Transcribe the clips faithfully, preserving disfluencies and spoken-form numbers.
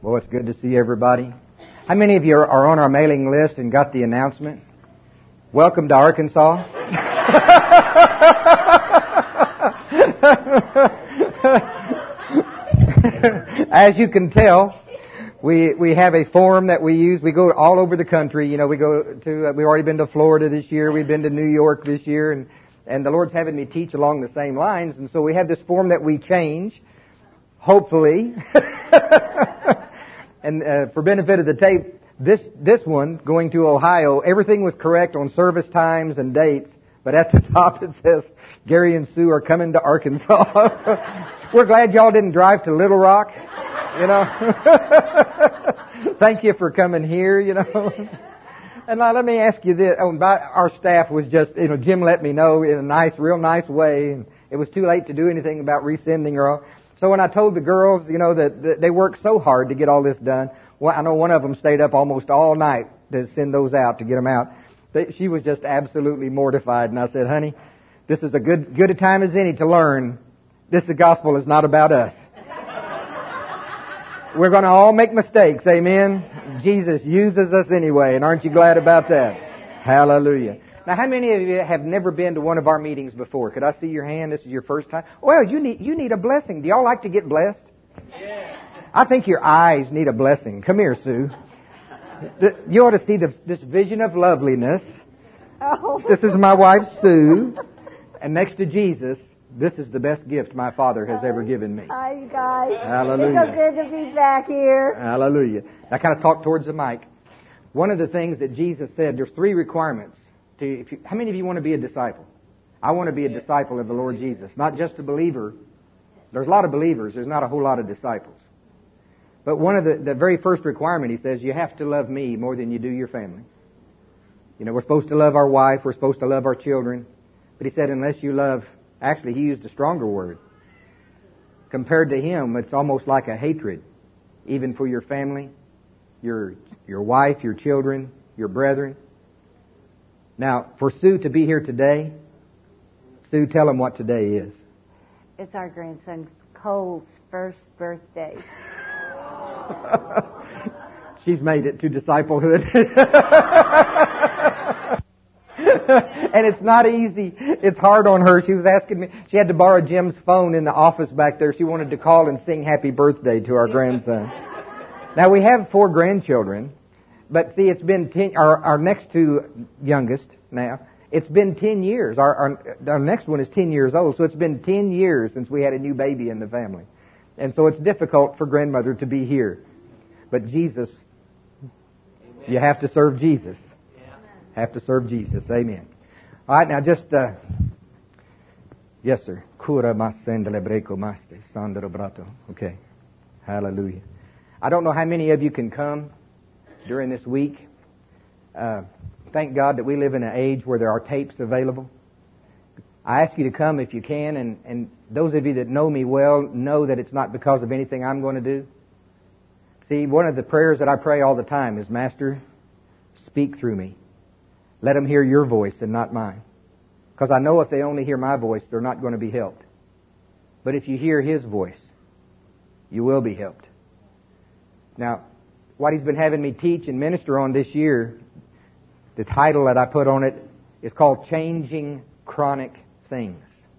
Well, it's good to see everybody. How many of you are, are on our mailing list and got the announcement? Welcome to Arkansas. As you can tell, we we have a form that we use. We go all over the country. You know, we go to. Uh, we've already been to Florida this year. We've been to New York this year, and and the Lord's having me teach along the same lines. And so we have this form that we change, hopefully. And uh, for benefit of the tape, this this one going to Ohio, everything was correct on service times and dates, but at the top it says Gary and Sue are coming to Arkansas. So we're glad y'all didn't drive to Little Rock, you know. Thank you for coming here, you know. And now let me ask you this: oh, our staff was just, you know, Jim let me know in a nice, real nice way, and it was too late to do anything about resending or all. So when I told the girls, you know, that, that they worked so hard to get all this done, well, I know one of them stayed up almost all night to send those out, to get them out. They, she was just absolutely mortified. And I said, honey, this is a good, good a time as any to learn this the gospel is not about us. We're going to all make mistakes, amen? Jesus uses us anyway, and aren't you glad about that? Hallelujah. Now, how many of you have never been to one of our meetings before? Could I see your hand? This is your first time. Well, you need you need a blessing. Do y'all like to get blessed? Yeah. I think your eyes need a blessing. Come here, Sue. You ought to see the, this vision of loveliness. Oh. This is my wife, Sue. And next to Jesus, this is the best gift my Father has ever given me. Hi, you guys. Hallelujah. It's so good to be back here. Hallelujah. I kind of talk towards the mic. One of the things that Jesus said, there's three requirements. To, if you, how many of you want to be a disciple? I want to be a disciple of the Lord Jesus. Not just a believer. There's a lot of believers. There's not a whole lot of disciples. But one of the, the very first requirement, he says, you have to love me more than you do your family. You know, we're supposed to love our wife. We're supposed to love our children. But he said, unless you love, actually he used a stronger word. Compared to him, it's almost like a hatred. Even for your family, your your wife, your children, your brethren. Now, for Sue to be here today, Sue, tell him what today is. It's our grandson Cole's first birthday. She's made it to disciplehood. And it's not easy. It's hard on her. She was asking me, she had to borrow Jim's phone in the office back there. She wanted to call and sing happy birthday to our grandson. Now, we have four grandchildren. But see, it's been ten, our, our next two youngest now, it's been ten years. Our, our, our next one is ten years old, so it's been ten years since we had a new baby in the family. And so it's difficult for grandmother to be here. But Jesus, amen. You have to serve Jesus. Yeah. Have to serve Jesus. Amen. All right, now just, uh, yes, sir. Okay. Hallelujah. I don't know how many of you can come during this week. Uh, thank God that we live in an age where there are tapes available. I ask you to come if you can, and, and those of you that know me well know that it's not because of anything I'm going to do. See, one of the prayers that I pray all the time is, Master, speak through me. Let them hear your voice and not mine. Because I know if they only hear my voice, they're not going to be helped. But if you hear His voice, you will be helped. Now, what He's been having me teach and minister on this year, the title that I put on it is called Changing Chronic Things.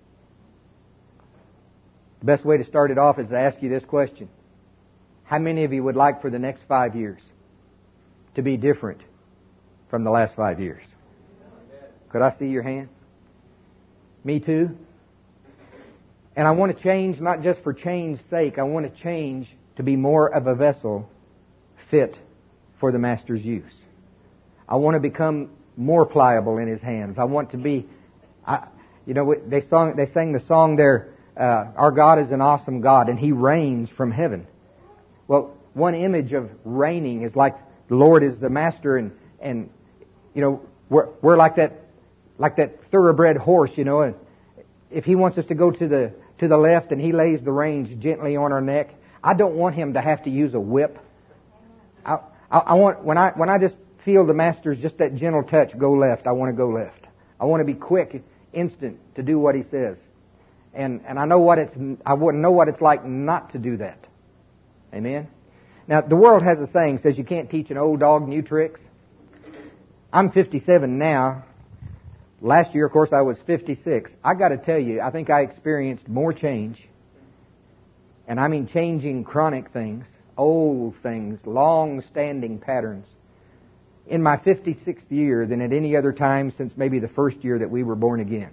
The best way to start it off is to ask you this question. How many of you would like for the next five years to be different from the last five years? Could I see your hand? Me too. And I want to change not just for change's sake. I want to change to be more of a vessel fit for the Master's use. I want to become more pliable in His hands. I want to be, I, you know, they song, they sang the song there, uh, our God is an awesome God and He reigns from heaven. Well, one image of reigning is like the Lord is the Master, and, and you know, we're, we're like that, like that thoroughbred horse, you know, and if He wants us to go to the, to the left and He lays the reins gently on our neck, I don't want Him to have to use a whip. I, I, I want, when I, when I just feel the Master's just that gentle touch, go left, I want to go left. I want to be quick, instant to do what He says. And, and I know what it's, I wouldn't know what it's like not to do that. Amen? Now, the world has a saying, says you can't teach an old dog new tricks. I'm fifty-seven now. Last year, of course, I was fifty-six. I got to tell you, I think I experienced more change. And I mean changing chronic things, old things, long-standing patterns, in my fifty-sixth year than at any other time since maybe the first year that we were born again.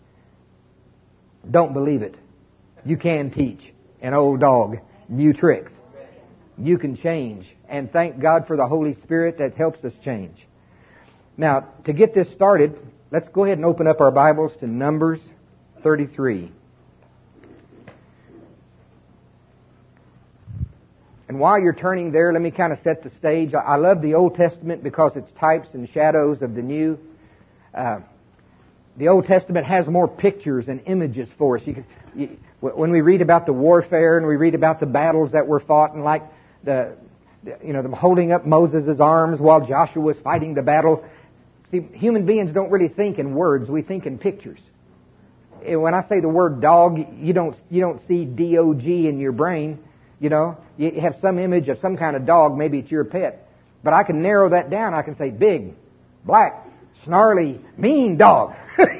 Don't believe it. You can teach an old dog new tricks. You can change. And thank God for the Holy Spirit that helps us change. Now, to get this started, let's go ahead and open up our Bibles to Numbers thirty-three. And while you're turning there, let me kind of set the stage. I love the Old Testament because it's types and shadows of the New. Uh, the Old Testament has more pictures and images for us. You can, you, when we read about the warfare and we read about the battles that were fought, and like the, the you know, them holding up Moses' arms while Joshua was fighting the battle. See, human beings don't really think in words. We think in pictures. When I say the word dog, you don't you don't see D O G in your brain. You know, you have some image of some kind of dog. Maybe it's your pet. But I can narrow that down. I can say big, black, snarly, mean dog.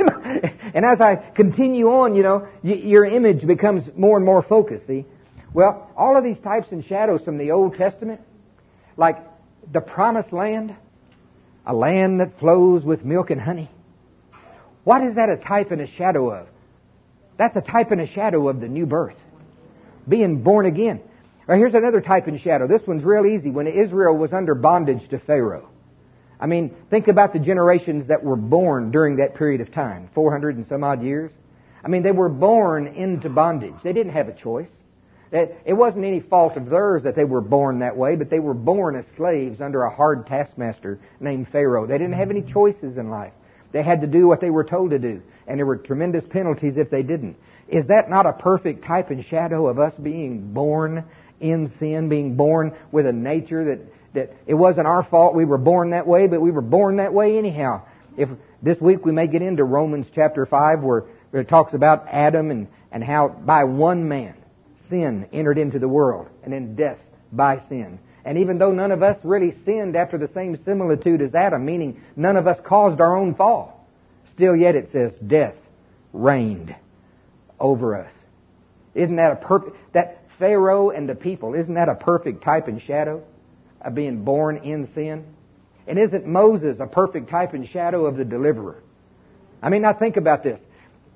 And as I continue on, you know, y- your image becomes more and more focused, see? Well, all of these types and shadows from the Old Testament, like the Promised Land, a land that flows with milk and honey. What is that a type and a shadow of? That's a type and a shadow of the new birth. Being born again. Or here's another type and shadow. This one's real easy. When Israel was under bondage to Pharaoh. I mean, think about the generations that were born during that period of time. four hundred and some odd years. I mean, they were born into bondage. They didn't have a choice. It wasn't any fault of theirs that they were born that way, but they were born as slaves under a hard taskmaster named Pharaoh. They didn't have any choices in life. They had to do what they were told to do, and there were tremendous penalties if they didn't. Is that not a perfect type and shadow of us being born in sin, being born with a nature that, that it wasn't our fault we were born that way, but we were born that way anyhow? If this week we may get into Romans chapter five where, where it talks about Adam and, and how by one man sin entered into the world, and then death by sin. And even though none of us really sinned after the same similitude as Adam, meaning none of us caused our own fall, still yet it says death reigned over us. Isn't that a perfect, that Pharaoh and the people, isn't that a perfect type and shadow of being born in sin? And isn't Moses a perfect type and shadow of the deliverer? I mean, now think about this.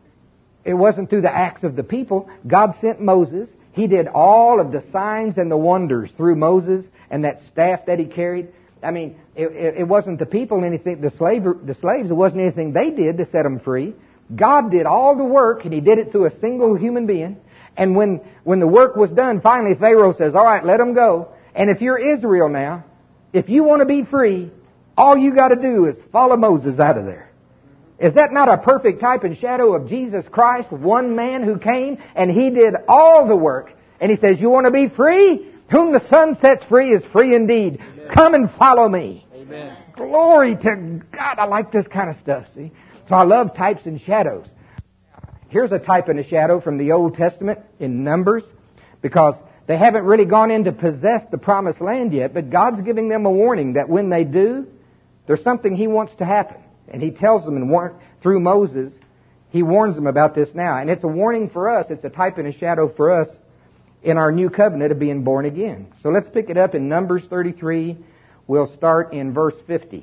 It wasn't through the acts of the people. God sent Moses. He did all of the signs and the wonders through Moses and that staff that he carried. I mean, it, it, it wasn't the people anything, the slave, the slaves, it wasn't anything they did to set them free. God did all the work, and He did it through a single human being. And when, when the work was done, finally Pharaoh says, all right, let them go. And if you're Israel now, if you want to be free, all you got to do is follow Moses out of there. Is that not a perfect type and shadow of Jesus Christ, one man who came and He did all the work? And He says, you want to be free? Whom the Son sets free is free indeed. Amen. Come and follow me. Amen. Glory to God. I like this kind of stuff, see? So I love types and shadows. Here's a type and a shadow from the Old Testament in Numbers, because they haven't really gone in to possess the Promised Land yet, but God's giving them a warning that when they do, there's something He wants to happen. And He tells them, and war- through Moses, He warns them about this now. And it's a warning for us. It's a type and a shadow for us in our new covenant of being born again. So let's pick it up in Numbers thirty-three. We'll start in verse fifty.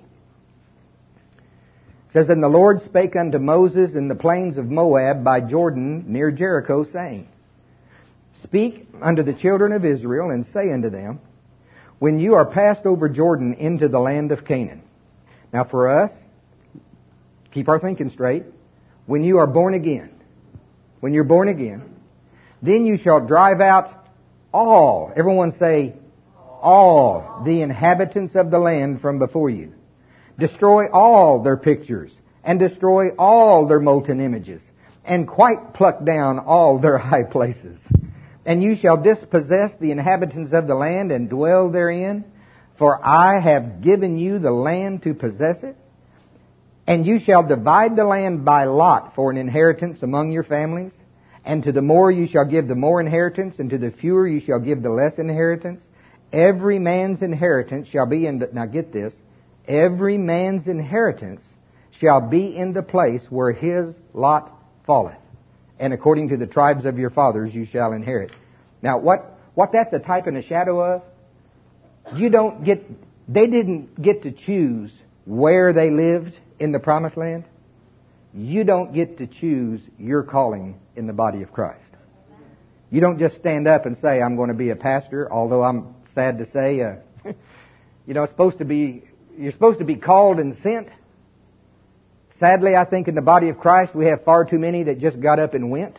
It says, and the Lord spake unto Moses in the plains of Moab by Jordan near Jericho, saying, speak unto the children of Israel, and say unto them, when you are passed over Jordan into the land of Canaan. Now for us, keep our thinking straight. When you are born again, when you're born again, then you shall drive out all, everyone say, all the inhabitants of the land from before you. Destroy all their pictures, and destroy all their molten images, and quite pluck down all their high places. And you shall dispossess the inhabitants of the land, and dwell therein, for I have given you the land to possess it. And you shall divide the land by lot for an inheritance among your families. And to the more you shall give the more inheritance, and to the fewer you shall give the less inheritance. every man's inheritance shall be in the, now get this, every man's inheritance shall be in the place where his lot falleth. And according to the tribes of your fathers you shall inherit. Now what, what that's a type and a shadow of, you don't get, they didn't get to choose where they lived in the promised land. You don't get to choose your calling in the body of Christ. You don't just stand up and say, I'm going to be a pastor, although I'm sad to say, uh, you know, it's supposed to be, you're supposed to be called and sent. Sadly, I think in the body of Christ we have far too many that just got up and went.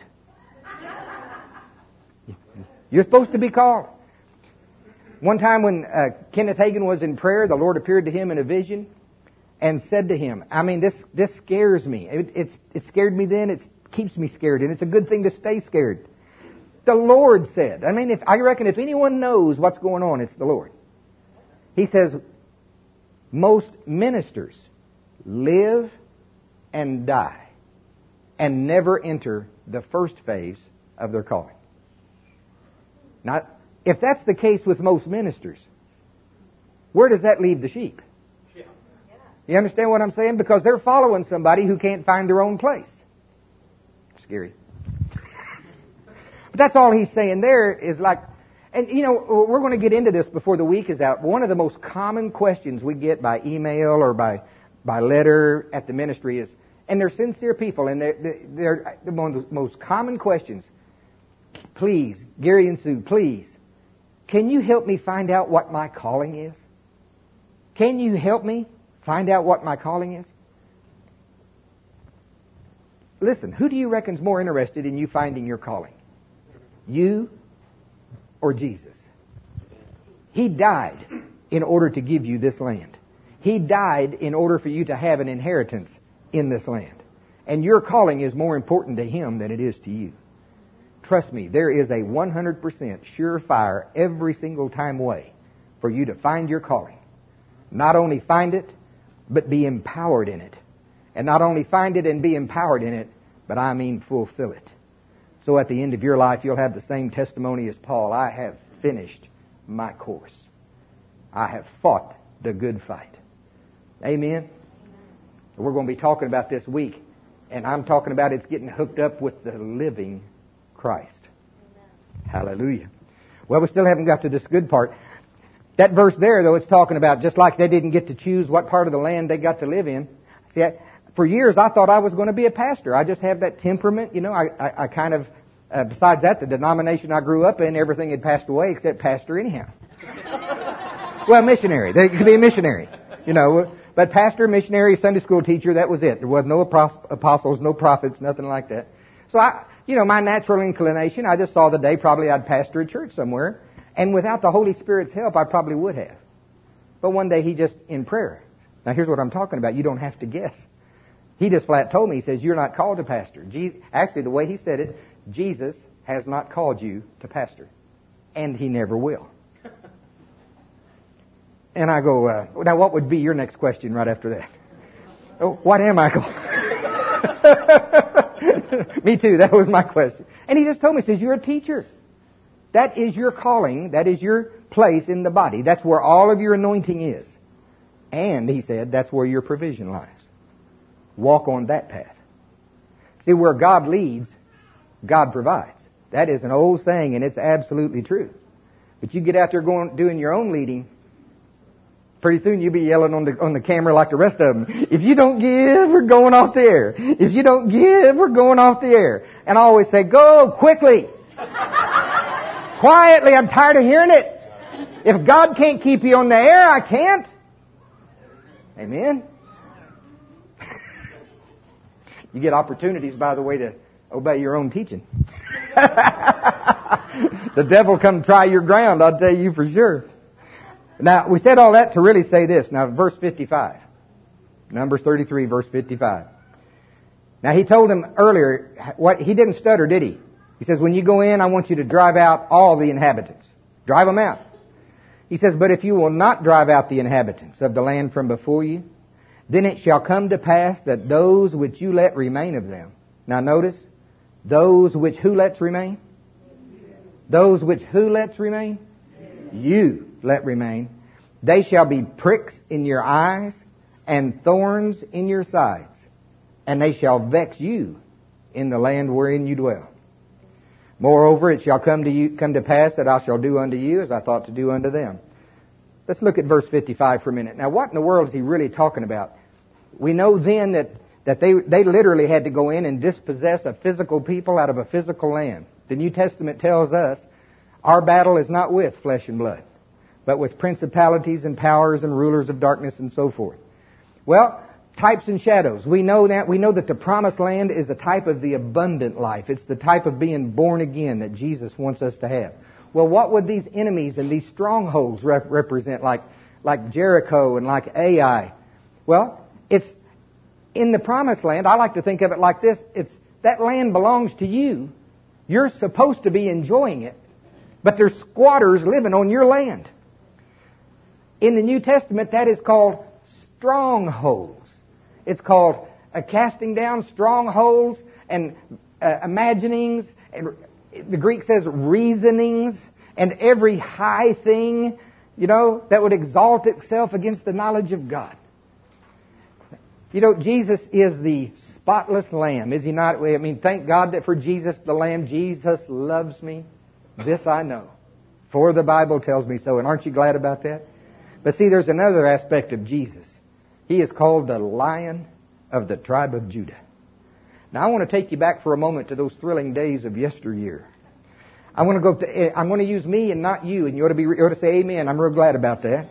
You're supposed to be called. One time when uh, Kenneth Hagin was in prayer, the Lord appeared to him in a vision and said to him, I mean, this this scares me. It, it's, it scared me then. It keeps me scared, and it's a good thing to stay scared. The Lord said, I mean, if I reckon if anyone knows what's going on, it's the Lord. He says, most ministers live and die and never enter the first phase of their calling. Now, if that's the case with most ministers, where does that leave the sheep? You understand what I'm saying? Because they're following somebody who can't find their own place. Scary. But that's all he's saying there is like, and you know, we're going to get into this before the week is out. One of the most common questions we get by email or by, by letter at the ministry is, and they're sincere people, and they're, they're, they're one of the most common questions. Please, Gary and Sue, please, can you help me find out what my calling is? Can you help me find out what my calling is? Listen, who do you reckon's more interested in you finding your calling? You or Jesus? He died in order to give you this land. He died in order for you to have an inheritance in this land. And your calling is more important to Him than it is to you. Trust me, there is a one hundred percent surefire every single time way for you to find your calling. Not only find it, but be empowered in it. And not only find it and be empowered in it, but I mean fulfill it. So at the end of your life, you'll have the same testimony as Paul. I have finished my course. I have fought the good fight. Amen? We're going to be talking about this week. And I'm talking about it's getting hooked up with the living Christ. Amen. Hallelujah. Well, we still haven't got to this good part. That verse there, though, it's talking about just like they didn't get to choose what part of the land they got to live in. See, I, for years I thought I was going to be a pastor. I just have that temperament, you know. I, I, I kind of, uh, besides that, the denomination I grew up in, everything had passed away except pastor anyhow. Well, missionary. They could be a missionary, you know. But pastor, missionary, Sunday school teacher, that was it. There was no apostles, no prophets, nothing like that. So I, you know, my natural inclination, I just saw the day probably I'd pastor a church somewhere. And without the Holy Spirit's help, I probably would have. But one day he just, in prayer. Now here's what I'm talking about. You don't have to guess. He just flat told me, he says, you're not called to pastor. Jesus, actually, the way he said it, Jesus has not called you to pastor. And He never will. And I go, uh, now what would be your next question right after that? Oh, what am I called? Me too, that was my question. And he just told me, he says, you're a teacher. That is your calling. That is your place in the body. That's where all of your anointing is. And, he said, that's where your provision lies. Walk on that path. See, where God leads, God provides. That is an old saying, and it's absolutely true. But you get out there going doing your own leading, pretty soon you'll be yelling on the on the camera like the rest of them. If you don't give, we're going off the air. If you don't give, we're going off the air. And I always say, go quickly. Quietly, I'm tired of hearing it. If God can't keep you on the air, I can't. Amen. You get opportunities, by the way, to obey your own teaching. The devil come try your ground, I'll tell you for sure. Now, we said all that to really say this. Now, verse fifty-five. Numbers thirty-three, verse fifty-five. Now, he told him earlier, what he didn't stutter, did he? He says, when you go in, I want you to drive out all the inhabitants. Drive them out. He says, but if you will not drive out the inhabitants of the land from before you, then it shall come to pass that those which you let remain of them. Now notice, those which who lets remain? Those which who lets remain? You. let remain. They shall be pricks in your eyes and thorns in your sides, and they shall vex you in the land wherein you dwell. Moreover, it shall come to you, come to pass that I shall do unto you as I thought to do unto them. Let's look at verse fifty-five for a minute. Now, what in the world is he really talking about? We know then that, that they, they literally had to go in and dispossess a physical people out of a physical land. The New Testament tells us our battle is not with flesh and blood, but with principalities and powers and rulers of darkness and so forth. Well, types and shadows. We know that. We know that the promised land is a type of the abundant life. It's the type of being born again that Jesus wants us to have. Well, what would these enemies and these strongholds rep- represent, like, like Jericho and like Ai? Well, it's in the promised land. I like to think of it like this. It's that land belongs to you. You're supposed to be enjoying it, but there's squatters living on your land. In the New Testament, that is called strongholds. It's called uh, casting down strongholds and uh, imaginings, and the Greek says reasonings, and every high thing, you know, that would exalt itself against the knowledge of God. You know, Jesus is the spotless Lamb, is He not? I mean, thank God that for Jesus the Lamb, Jesus loves me. This I know, for the Bible tells me so. And aren't you glad about that? But see, there's another aspect of Jesus. He is called the Lion of the tribe of Judah. Now, I want to take you back for a moment to those thrilling days of yesteryear. I want to go to, I'm going to use me and not you, and you ought to be, you ought to say amen. I'm real glad about that.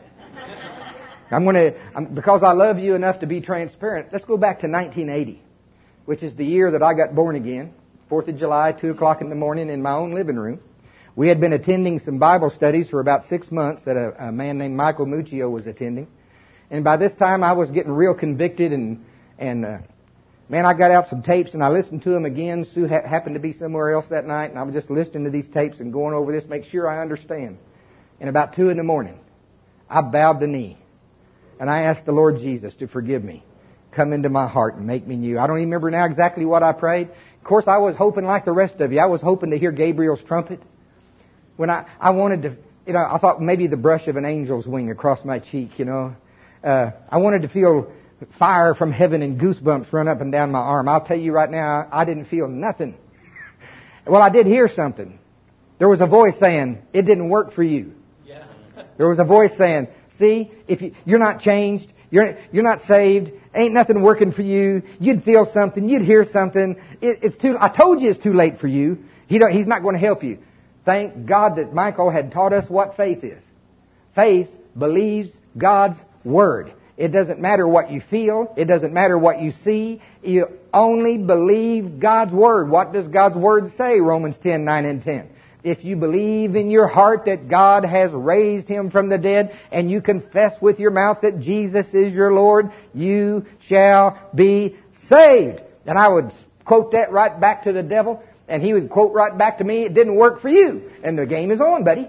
I'm going to, I'm, because I love you enough to be transparent, let's go back to nineteen eighty, which is the year that I got born again. fourth of July, two o'clock in the morning in my own living room. We had been attending some Bible studies for about six months that a, a man named Michael Muccio was attending. And by this time I was getting real convicted and, and, uh, man, I got out some tapes and I listened to them again. Sue ha- happened to be somewhere else that night, and I was just listening to these tapes and going over this, make sure I understand. And about two in the morning, I bowed the knee and I asked the Lord Jesus to forgive me. Come into my heart and make me new. I don't even remember now exactly what I prayed. Of course, I was hoping like the rest of you. I was hoping to hear Gabriel's trumpet. When I, I wanted to, you know, I thought maybe the brush of an angel's wing across my cheek, you know. Uh, I wanted to feel fire from heaven and goosebumps run up and down my arm. I'll tell you right now, I didn't feel nothing. Well, I did hear something. There was a voice saying, it didn't work for you. Yeah. There was a voice saying, see, if you, you're not changed, you're, you're not saved, ain't nothing working for you, you'd feel something, you'd hear something, it, it's too, I told you it's too late for you. He don't, he's not going to help you. Thank God that Michael had taught us what faith is. Faith believes God's Word. It doesn't matter what you feel. It doesn't matter what you see. You only believe God's Word. What does God's Word say? Romans ten, nine and ten. If you believe in your heart that God has raised Him from the dead, and you confess with your mouth that Jesus is your Lord, you shall be saved. And I would quote that right back to the devil, and he would quote right back to me, it didn't work for you. And the game is on, buddy.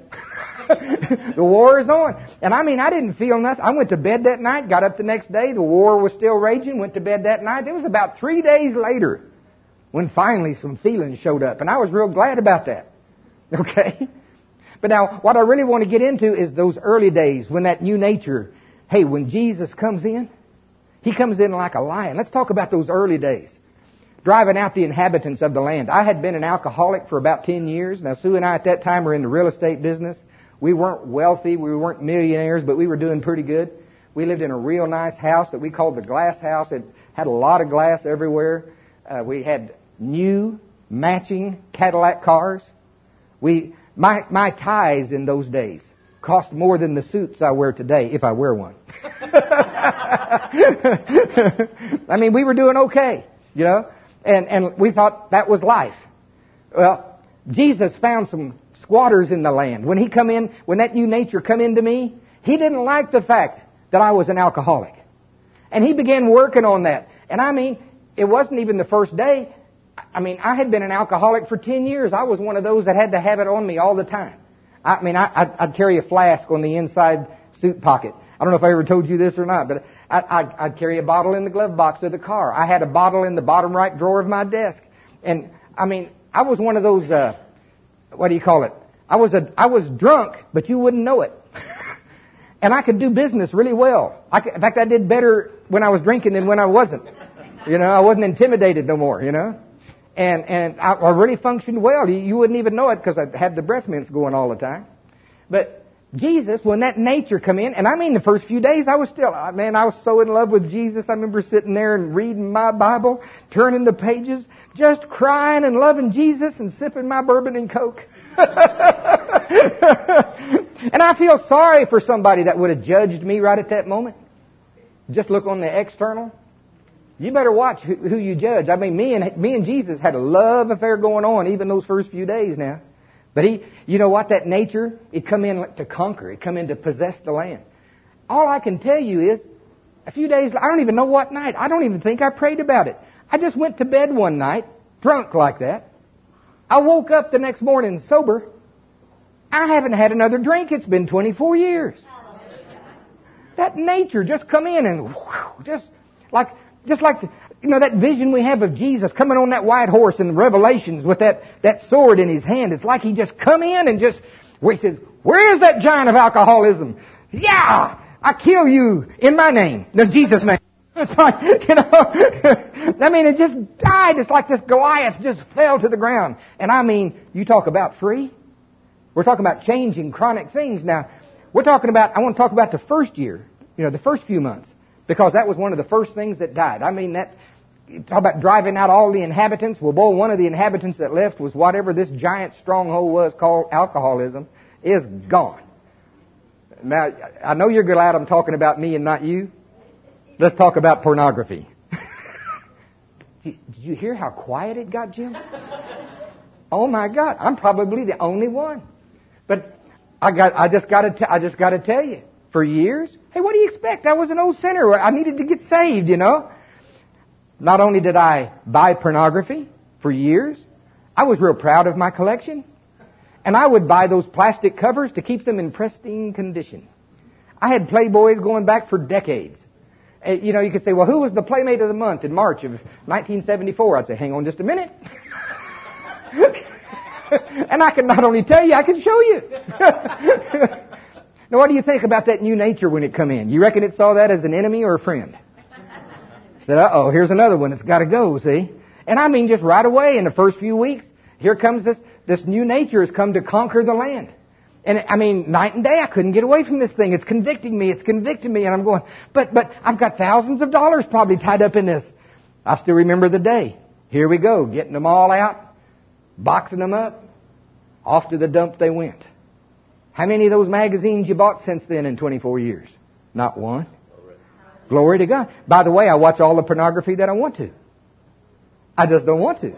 The war is on. And I mean, I didn't feel nothing. I went to bed that night, got up the next day, the war was still raging, went to bed that night. It was about three days later when finally some feelings showed up. And I was real glad about that. Okay? But now, what I really want to get into is those early days when that new nature, hey, when Jesus comes in, He comes in like a lion. Let's talk about those early days. Driving out the inhabitants of the land. I had been an alcoholic for about ten years. Now, Sue and I at that time were in the real estate business. We weren't wealthy. We weren't millionaires, but we were doing pretty good. We lived in a real nice house that we called the glass house. It had a lot of glass everywhere. Uh, we had new matching Cadillac cars. We, my, my ties in those days cost more than the suits I wear today, if I wear one. I mean, we were doing okay, you know. And, and we thought that was life. Well, Jesus found some squatters in the land. When he come in, when that new nature come into me, He didn't like the fact that I was an alcoholic. And He began working on that. And I mean, it wasn't even the first day. I mean, I had been an alcoholic for ten years. I was one of those that had to have it on me all the time. I mean, I, I'd, I'd carry a flask on the inside suit pocket. I don't know if I ever told you this or not, but I, I'd, I'd carry a bottle in the glove box of the car. I had a bottle in the bottom right drawer of my desk. And, I mean, I was one of those, uh, what do you call it? I was a, I was drunk, but you wouldn't know it. And I could do business really well. I could, in fact, I did better when I was drinking than when I wasn't. You know, I wasn't intimidated no more, you know. And and I, I really functioned well. You, you wouldn't even know it because I had the breath mints going all the time. But Jesus, when that nature come in, and I mean the first few days I was still, man, I was so in love with Jesus. I remember sitting there and reading my Bible, turning the pages, just crying and loving Jesus and sipping my bourbon and Coke. And I feel sorry for somebody that would have judged me right at that moment. Just look on the external. You better watch who, who you judge. I mean, me and me and Jesus had a love affair going on even those first few days now. But he, you know what, that nature, it come in to conquer. It come in to possess the land. All I can tell you is, a few days, I don't even know what night. I don't even think I prayed about it. I just went to bed one night, drunk like that. I woke up the next morning sober. I haven't had another drink. It's been twenty-four years. That nature just come in and whew, just like, just like, the, you know, that vision we have of Jesus coming on that white horse in the Revelations with that, that sword in his hand. It's like he just come in and just, where he says, where is that giant of alcoholism? Yeah, I kill you in my name, in Jesus' name. It's like, you know, I mean, it just died. It's like this Goliath just fell to the ground. And I mean, you talk about free. We're talking about changing chronic things. Now, we're talking about, I want to talk about the first year, you know, the first few months, because that was one of the first things that died. I mean, that, you talk about driving out all the inhabitants. Well, boy, one of the inhabitants that left was whatever this giant stronghold was called alcoholism is gone. Now, I know you're glad I'm talking about me and not you. Let's talk about pornography. Did you hear how quiet it got, Jim? Oh my God, I'm probably the only one. But I got, I just got to, t- I just got to tell you, for years, hey, what do you expect? I was an old sinner. I needed to get saved, you know. Not only did I buy pornography for years, I was real proud of my collection, and I would buy those plastic covers to keep them in pristine condition. I had Playboys going back for decades. You know, you could say, well, who was the Playmate of the Month in March of nineteen seventy-four? I'd say, hang on just a minute. And I can not only tell you, I can show you. Now, what do you think about that new nature when it come in? You reckon it saw that as an enemy or a friend? Said, uh-oh, here's another one that's got to go, see? And I mean, just right away in the first few weeks, here comes this, this new nature has come to conquer the land. And I mean, night and day, I couldn't get away from this thing. It's convicting me. It's convicting me. And I'm going, but, but I've got thousands of dollars probably tied up in this. I still remember the day. Here we go, getting them all out, boxing them up. Off to the dump they went. How many of those magazines you bought since then in twenty-four years? Not one. Glory to God. By the way, I watch all the pornography that I want to. I just don't want to.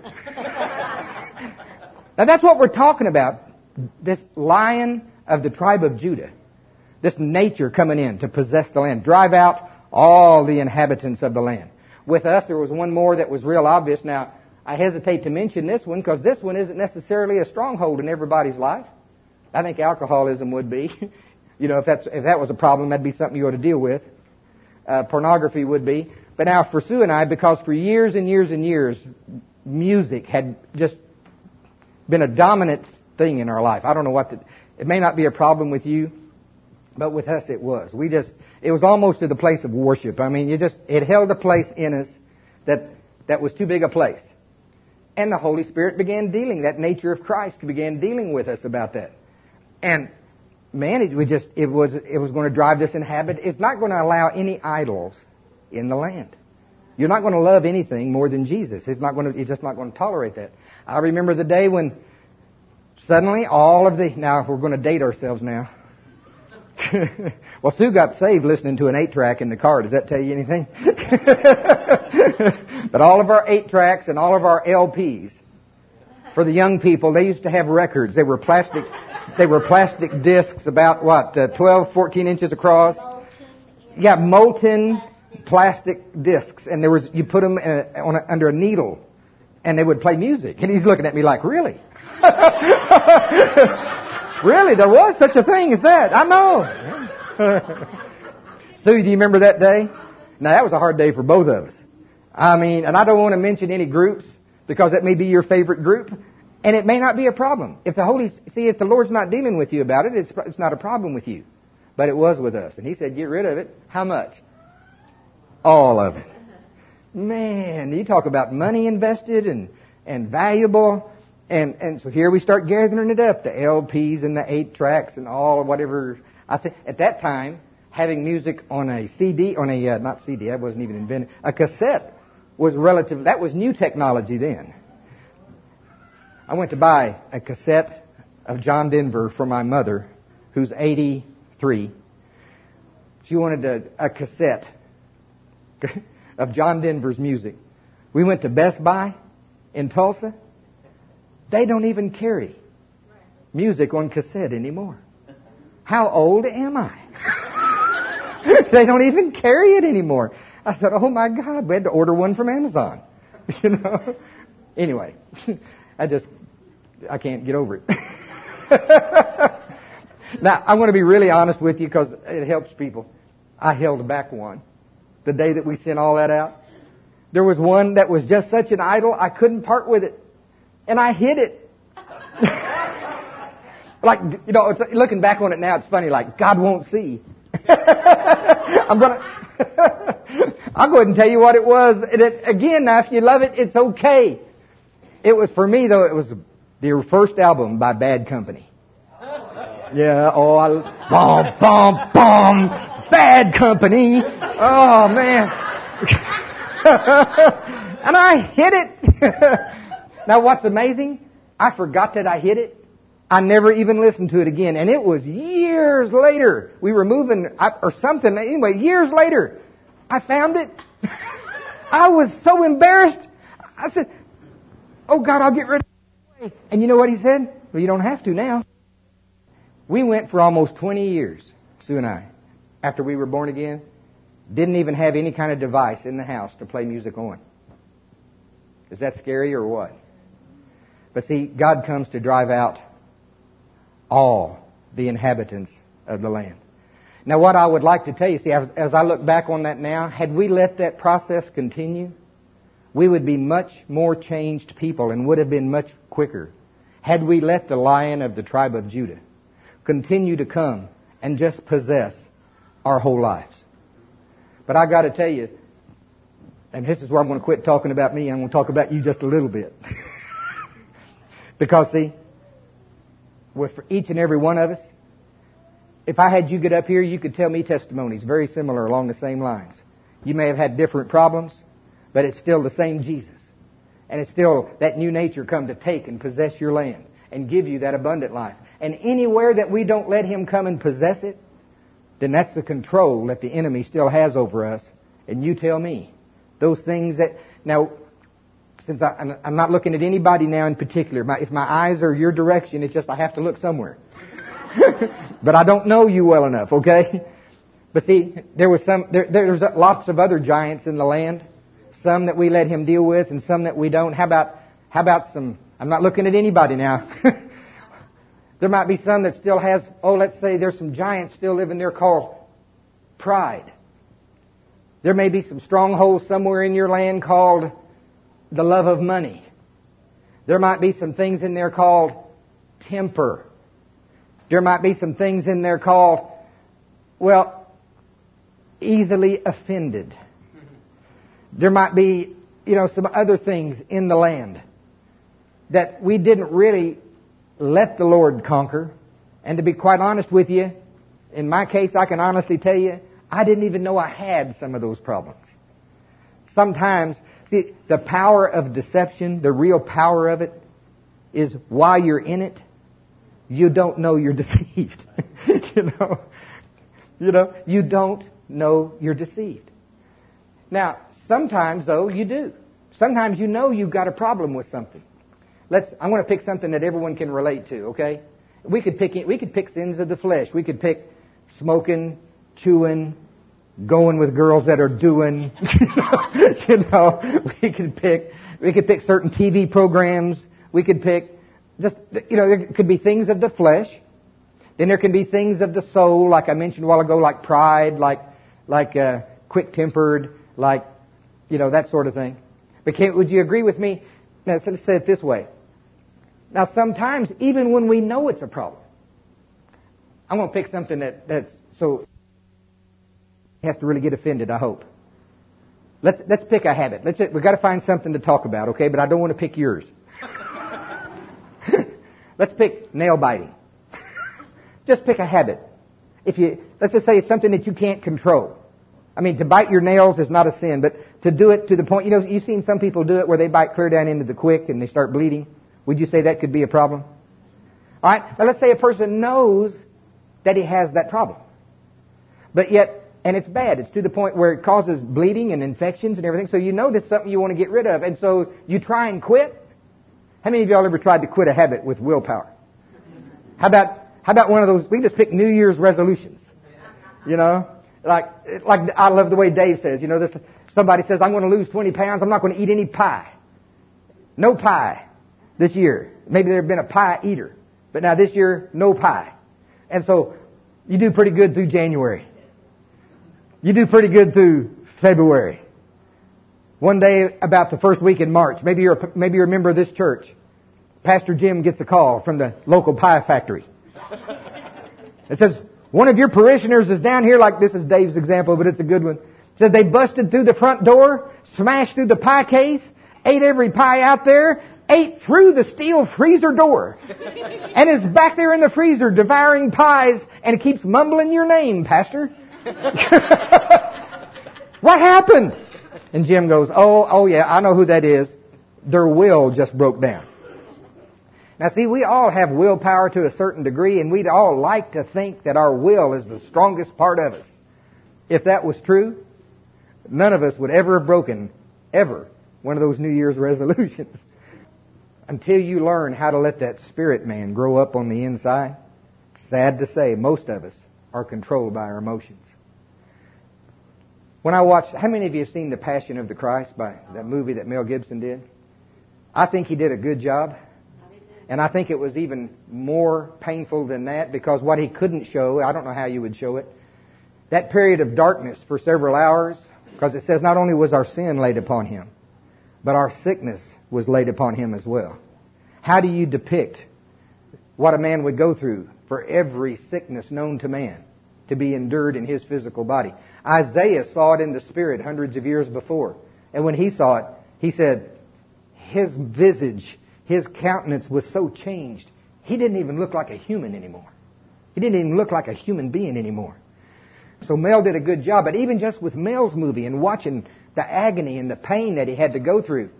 Now that's what we're talking about. This lion of the tribe of Judah. This nature coming in to possess the land. Drive out all the inhabitants of the land. With us, there was one more that was real obvious. Now, I hesitate to mention this one because this one isn't necessarily a stronghold in everybody's life. I think alcoholism would be. You know, if that's if that was a problem, that'd be something you ought to deal with. Uh, pornography would be. But now for Sue and I, because for years and years and years, music had just been a dominant thing in our life. I don't know what the, it may not be a problem with you, but with us it was. We just, it was almost to the place of worship. I mean, you just, it held a place in us that, that was too big a place. And the Holy Spirit began dealing, that nature of Christ began dealing with us about that. And man, it was just, it was, it was going to drive this inhabit. It's not going to allow any idols in the land. You're not going to love anything more than Jesus. It's not going to, it's just not going to tolerate that. I remember the day when suddenly all of the, now we're going to date ourselves now. Well, Sue got saved listening to an eight track in the car. Does that tell you anything? But all of our eight tracks and all of our L Ps, for the young people, they used to have records. They were plastic, they were plastic discs about what, uh, twelve, fourteen inches across? Yeah, molten plastic discs. And there was, you put them uh, on a, under a needle and they would play music. And he's looking at me like, really? Really, there was such a thing as that. I know. Sue, do you remember that day? Now, that was a hard day for both of us. I mean, and I don't want to mention any groups because that may be your favorite group, and it may not be a problem. If the Holy, see, if the Lord's not dealing with you about it, it's, it's not a problem with you. but it was with us. And he said, get rid of it. How much? All of it. Man, you talk about money invested and, and valuable. And, and so here we start gathering it up, the L Ps and the eight tracks and all whatever. I think at that time, having music on a C D, on a, uh, not C D, that wasn't even invented, a cassette was relative, that was new technology then. I went to buy a cassette of John Denver for my mother, who's eighty-three. She wanted a, a cassette of John Denver's music. We went to Best Buy in Tulsa. They don't even carry music on cassette anymore. How old am I? They don't even carry it anymore. I said, oh my God, we had to order one from Amazon. You know? Anyway, I just, I can't get over it. Now, I want to be really honest with you because it helps people. I held back one. The day that we sent all that out. There was one that was just such an idol, I couldn't part with it. And I hid it. Like, you know, it's, looking back on it now, it's funny, like, God won't see. I'm going to, I'll go ahead and tell you what it was. And it, again, now, if you love it, it's okay. It was, for me, though, it was the first album by Bad Company. Yeah, oh, I, bomb, bomb, bomb, Bad Company. Oh, man. And I hid it. Now, what's amazing, I forgot that I hid it. I never even listened to it again. And it was years later. We were moving, or something. Anyway, years later, I found it. I was so embarrassed. I said, oh, God, I'll get rid of it. And you know what he said? Well, you don't have to now. We went for almost twenty years, Sue and I, after we were born again. Didn't even have any kind of device in the house to play music on. Is that scary or what? But see, God comes to drive out all the inhabitants of the land. Now, what I would like to tell you, see, as, as I look back on that now, had we let that process continue, we would be much more changed people and would have been much quicker had we let the Lion of the tribe of Judah continue to come and just possess our whole lives. But I got to tell you, and this is where I'm going to quit talking about me. I'm going to talk about you just a little bit. Because, see, with for each and every one of us, if I had you get up here, you could tell me testimonies very similar along the same lines. You may have had different problems, but it's still the same Jesus. And it's still that new nature come to take and possess your land and give you that abundant life. And anywhere that we don't let Him come and possess it, then that's the control that the enemy still has over us. And you tell me, those things that... Now, since I, I'm not looking at anybody now in particular, my, if my eyes are your direction, it's just I have to look somewhere. But I don't know you well enough, okay? But see, there was some, there, there's lots of other giants in the land. Some that we let Him deal with and some that we don't. How about, how about some... I'm not looking at anybody now. There might be some that still has, oh, let's say there's some giants still living there called pride. There may be some strongholds somewhere in your land called the love of money. There might be some things in there called temper. There might be some things in there called, well, easily offended. There might be, you know, some other things in the land that we didn't really let the Lord conquer. And to be quite honest with you, in my case, I can honestly tell you, I didn't even know I had some of those problems. Sometimes, see, the power of deception, the real power of it, is while you're in it, you don't know you're deceived. you know, you know, you don't know you're deceived. Now, sometimes though, you do. Sometimes you know you've got a problem with something. Let's. I'm going to pick something that everyone can relate to. Okay, we could pick. We could pick sins of the flesh. We could pick smoking, chewing, going with girls that are doing. you know, we could pick. We could pick certain T V programs. We could pick. Just, you know, there could be things of the flesh. Then there can be things of the soul, like I mentioned a while ago, like pride, like like uh, quick-tempered, like, you know, that sort of thing. But can't, would you agree with me? Now, let's say it this way. Now, sometimes, even when we know it's a problem, I'm going to pick something that, that's So he has to really get offended, I hope. Let's let's pick a habit. Let's we've got to find something to talk about, okay? But I don't want to pick yours. Let's pick nail biting. Just pick a habit. If you let's just say it's something that you can't control. I mean, to bite your nails is not a sin, but to do it to the point, you know, you've seen some people do it where they bite clear down into the quick and they start bleeding. Would you say that could be a problem? All right. Now let's say a person knows that he has that problem, but yet. And it's bad. It's to the point where it causes bleeding and infections and everything. So you know this is something you want to get rid of. And so you try and quit. How many of y'all ever tried to quit a habit with willpower? How about, how about one of those, we can just pick New Year's resolutions. You know? Like, like I love the way Dave says, you know, this, somebody says, I'm going to lose twenty pounds. I'm not going to eat any pie. No pie this year. Maybe there have been a pie eater. But now this year, no pie. And so you do pretty good through January. You do pretty good through February. One day, about the first week in March, maybe you're a, maybe you're a member of this church. Pastor Jim gets a call from the local pie factory. It says, one of your parishioners is down here, like this is Dave's example, but it's a good one. It says they busted through the front door, smashed through the pie case, ate every pie out there, ate through the steel freezer door, and is back there in the freezer devouring pies, and it keeps mumbling your name, Pastor. What happened? And Jim goes, oh, oh yeah, I know who that is. Their will just broke down. Now see, we all have willpower to a certain degree, and we'd all like to think that our will is the strongest part of us. If that was true, none of us would ever have broken, ever, one of those New Year's resolutions. Until you learn how to let that spirit man grow up on the inside, sad to say, most of us are controlled by our emotions. When I watched, how many of you have seen The Passion of the Christ, by that movie that Mel Gibson did? I think he did a good job. And I think it was even more painful than that, because what he couldn't show, I don't know how you would show it, that period of darkness for several hours, because it says not only was our sin laid upon him, but our sickness was laid upon him as well. How do you depict what a man would go through for every sickness known to man to be endured in his physical body? Isaiah saw it in the Spirit hundreds of years before. And when he saw it, he said, his visage, his countenance was so changed, he didn't even look like a human anymore. He didn't even look like a human being anymore. So Mel did a good job. But even just with Mel's movie and watching the agony and the pain that he had to go through,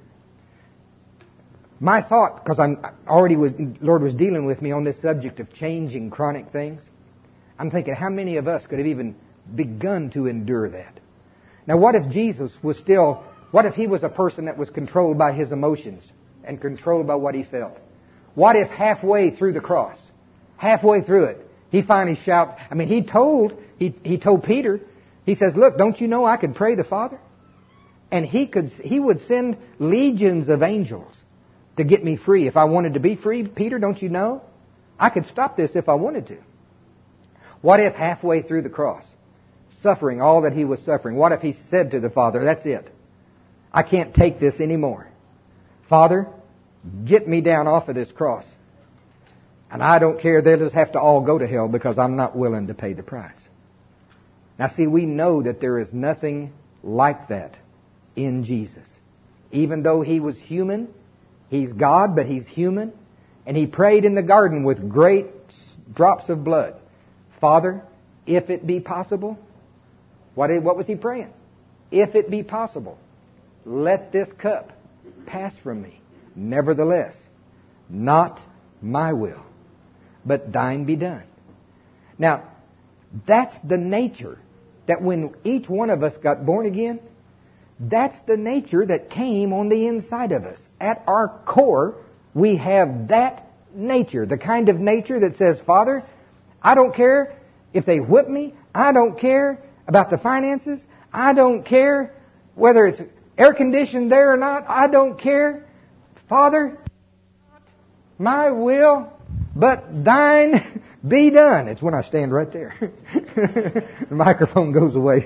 my thought, because I'm already was, Lord was dealing with me on this subject of changing chronic things, I'm thinking, how many of us could have even begun to endure that? Now, what if Jesus was still, what if he was a person that was controlled by his emotions and controlled by what he felt? What if halfway through the cross, halfway through it, he finally shouted, I mean, he told, he, he told Peter, he says, look, don't you know I could pray the Father? And he could, he would send legions of angels to get me free. If I wanted to be free, Peter, don't you know? I could stop this if I wanted to. What if halfway through the cross, suffering all that he was suffering, what if he said to the Father, that's it. I can't take this anymore. Father, get me down off of this cross. And I don't care, they'll just have to all go to hell because I'm not willing to pay the price. Now see, we know that there is nothing like that in Jesus. Even though he was human, he's God, but he's human. And he prayed in the garden with great drops of blood. Father, if it be possible. What, what was he praying? If it be possible, let this cup pass from me. Nevertheless, not my will, but thine be done. Now, that's the nature that when each one of us got born again, that's the nature that came on the inside of us. At our core, we have that nature, the kind of nature that says, Father, I don't care if they whip me. I don't care about the finances. I don't care whether it's air conditioned there or not. I don't care. Father, not my will, but thine be done. It's when I stand right there. The microphone goes away.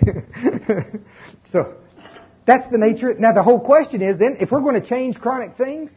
So, that's the nature. Now the whole question is then, if we're going to change chronic things,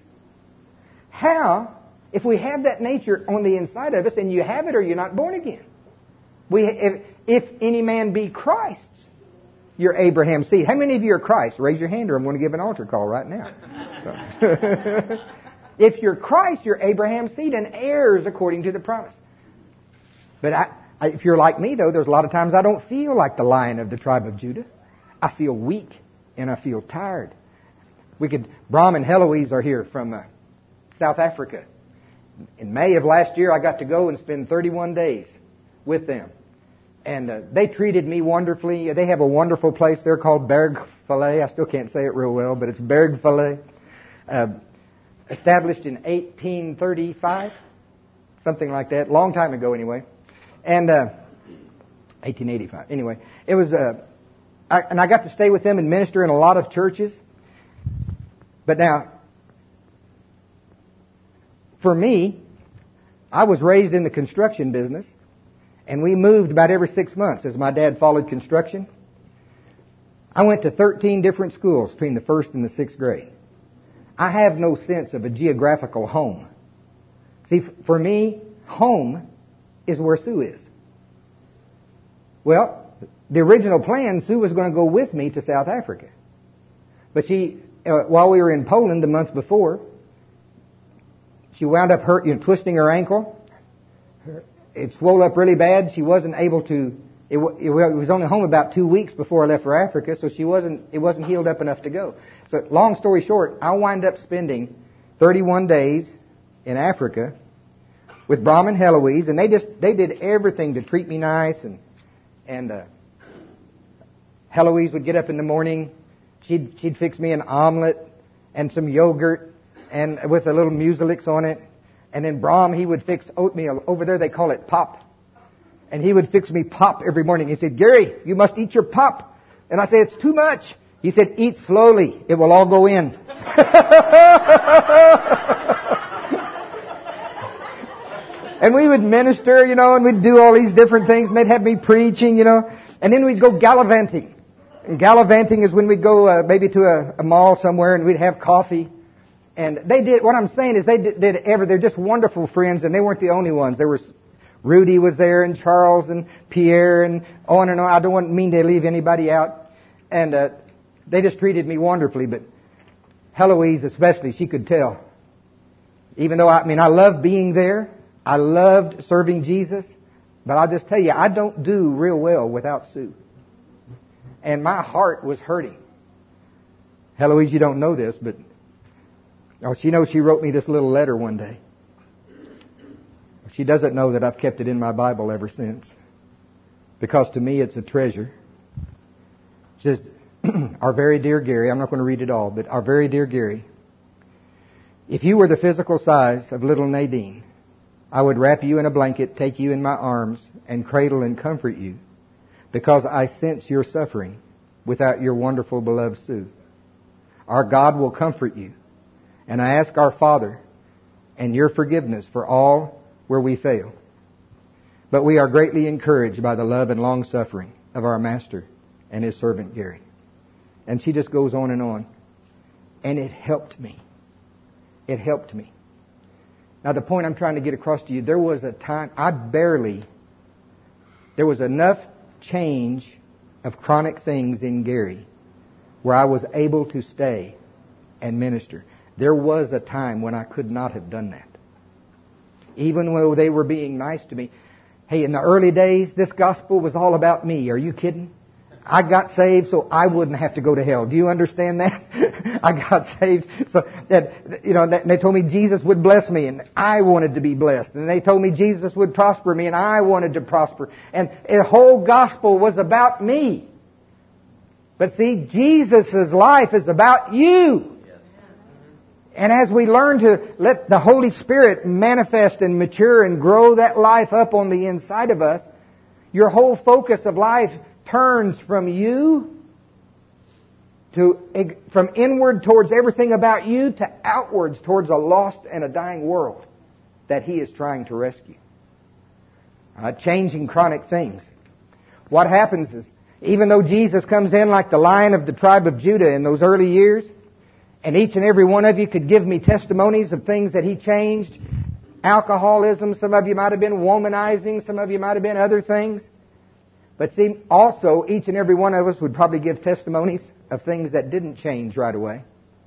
how, if we have that nature on the inside of us and you have it or you're not born again? We, if, if any man be Christ's, you're Abraham's seed. How many of you are Christ? Raise your hand or I'm going to give an altar call right now. So. If you're Christ, you're Abraham's seed and heirs according to the promise. But I, I, if you're like me, though, there's a lot of times I don't feel like the Lion of the tribe of Judah. I feel weak and I feel tired. We could. Bram and Heloise are here from uh, South Africa. In May of last year, I got to go and spend thirty-one days with them. And uh, they treated me wonderfully. They have a wonderful place there called Bergfallet. I still can't say it real well, but it's Bergfallet. Uh, established in eighteen thirty-five, something like that. Long time ago, anyway. And uh, eighteen eighty-five. Anyway, it was, uh, I, and I got to stay with them and minister in a lot of churches. But now, for me, I was raised in the construction business. And we moved about every six months as my dad followed construction. I went to thirteen different schools between the first and the sixth grade. I have no sense of a geographical home. See, for me, home is where Sue is. Well, the original plan, Sue was going to go with me to South Africa. But she, uh, while we were in Poland the month before, she wound up hurt, you know, twisting her ankle. Her, It swelled up really bad. She wasn't able to. It, it was only home about two weeks before I left for Africa, so she wasn't. It wasn't healed up enough to go. So, long story short, I wind up spending thirty-one days in Africa with Bram and Heloise, and they just they did everything to treat me nice. And and uh, Heloise would get up in the morning. She'd she'd fix me an omelet and some yogurt and with a little mucilix on it. And then Bram, he would fix oatmeal. Over there they call it pop. And he would fix me pop every morning. He said, Gary, you must eat your pop. And I said, it's too much. He said, eat slowly. It will all go in. And we would minister, you know, and we'd do all these different things. And they'd have me preaching, you know. And then we'd go gallivanting. And gallivanting is when we'd go uh, maybe to a, a mall somewhere and we'd have coffee. And they did, what I'm saying is they did, did ever, they're just wonderful friends, and they weren't the only ones. There was, Rudy was there, and Charles, and Pierre, and on and on. I don't want mean to leave anybody out. And uh, they just treated me wonderfully, but Heloise especially, she could tell. Even though, I, I mean, I loved being there. I loved serving Jesus. But I'll just tell you, I don't do real well without Sue. And my heart was hurting. Heloise, you don't know this, but oh, she knows she wrote me this little letter one day. She doesn't know that I've kept it in my Bible ever since. Because to me it's a treasure. She says, our very dear Gary, I'm not going to read it all, but our very dear Gary, if you were the physical size of little Nadine, I would wrap you in a blanket, take you in my arms, and cradle and comfort you, because I sense your suffering without your wonderful beloved Sue. Our God will comfort you. And I ask our Father and your forgiveness for all where we fail. But we are greatly encouraged by the love and long suffering of our Master and His servant Gary. And she just goes on and on. And it helped me. It helped me. Now the point I'm trying to get across to you, there was a time, I barely, there was enough change of chronic things in Gary where I was able to stay and minister. There was a time when I could not have done that. Even though they were being nice to me. Hey, in the early days, this gospel was all about me. Are you kidding? I got saved so I wouldn't have to go to hell. Do you understand that? I got saved so that, you know, they told me Jesus would bless me and I wanted to be blessed. And they told me Jesus would prosper me and I wanted to prosper. And the whole gospel was about me. But see, Jesus' life is about you. And as we learn to let the Holy Spirit manifest and mature and grow that life up on the inside of us, your whole focus of life turns from you to, from inward towards everything about you to outwards towards a lost and a dying world that He is trying to rescue. Uh, changing chronic things. What happens is, even though Jesus comes in like the Lion of the tribe of Judah in those early years, and each and every one of you could give me testimonies of things that He changed. Alcoholism, some of you might have been womanizing, some of you might have been other things. But see, also, each and every one of us would probably give testimonies of things that didn't change right away.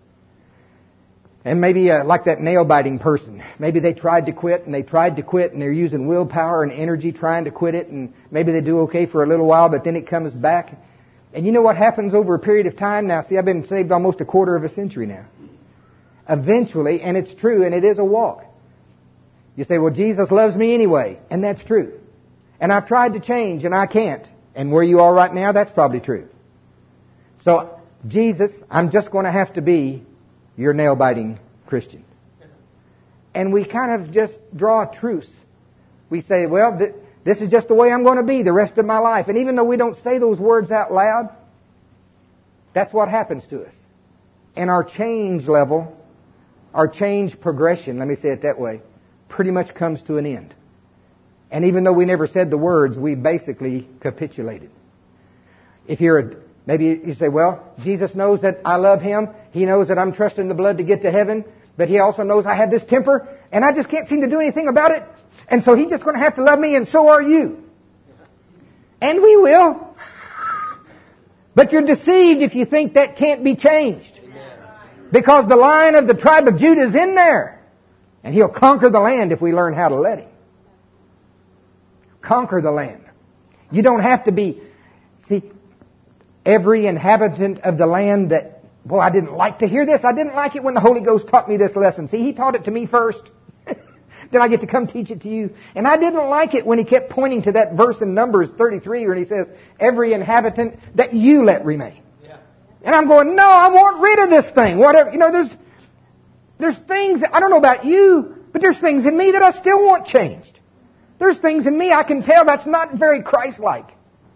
And maybe uh, like that nail-biting person. Maybe they tried to quit and they tried to quit and they're using willpower and energy trying to quit it. And maybe they do okay for a little while, but then it comes back. And you know what happens over a period of time now? See, I've been saved almost a quarter of a century now. Eventually, and it's true, and it is a walk. You say, well, Jesus loves me anyway. And that's true. And I've tried to change and I can't. And where you are right now, that's probably true. So, Jesus, I'm just going to have to be your nail-biting Christian. And we kind of just draw a truce. We say, well, th- this is just the way I'm going to be the rest of my life. And even though we don't say those words out loud, that's what happens to us. And our change level, our change progression, let me say it that way, pretty much comes to an end. And even though we never said the words, we basically capitulated. If you're a, maybe you say, well, Jesus knows that I love Him. He knows that I'm trusting the blood to get to heaven. But He also knows I have this temper and I just can't seem to do anything about it. And so He's just going to have to love me, and so are you. And we will. But you're deceived if you think that can't be changed. Because the Lion of the tribe of Judah is in there. And He'll conquer the land if we learn how to let Him. Conquer the land. You don't have to be... See, every inhabitant of the land that... Boy, I didn't like to hear this. I didn't like it when the Holy Ghost taught me this lesson. See, He taught it to me first. Then I get to come teach it to you. And I didn't like it when He kept pointing to that verse in Numbers thirty-three where He says, every inhabitant that you let remain. Yeah. And I'm going, no, I want rid of this thing. Whatever. You know, there's there's things, I don't know about you, but there's things in me that I still want changed. There's things in me I can tell that's not very Christ-like.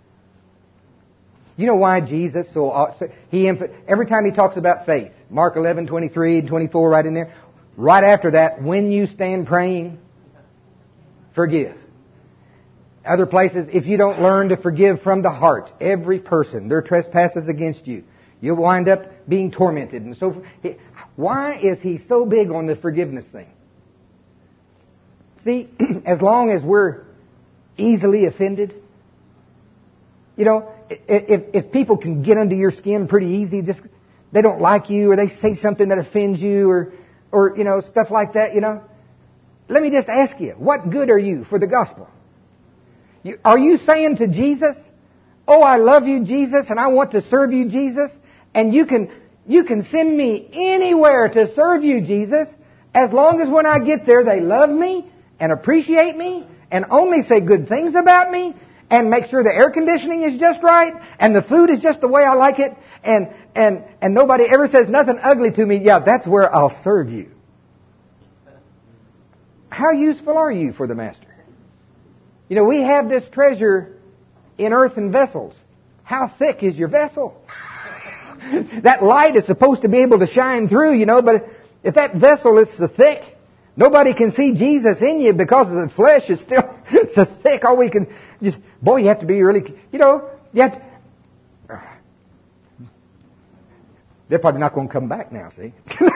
You know why Jesus, so he every time He talks about faith, Mark eleven, twenty-three and twenty-four right in there, right after that, when you stand praying, forgive. Other places, if you don't learn to forgive from the heart, every person, their trespasses against you, you'll wind up being tormented. And so, why is He so big on the forgiveness thing? See, as long as we're easily offended, you know, if, if people can get under your skin pretty easy, just they don't like you or they say something that offends you or, or you know, stuff like that, you know. Let me just ask you, what good are you for the gospel? You, are you saying to Jesus, oh, I love you, Jesus, and I want to serve you, Jesus, and you can you can send me anywhere to serve you, Jesus, as long as when I get there they love me and appreciate me and only say good things about me and make sure the air conditioning is just right and the food is just the way I like it and and and nobody ever says nothing ugly to me, yeah, that's where I'll serve you. How useful are you for the Master? You know, we have this treasure in earthen vessels. How thick is your vessel? That light is supposed to be able to shine through, you know, but if that vessel is so thick, nobody can see Jesus in you because the flesh is still so thick. All we can just, boy, you have to be really, you know, you have to, they're probably not going to come back now, see?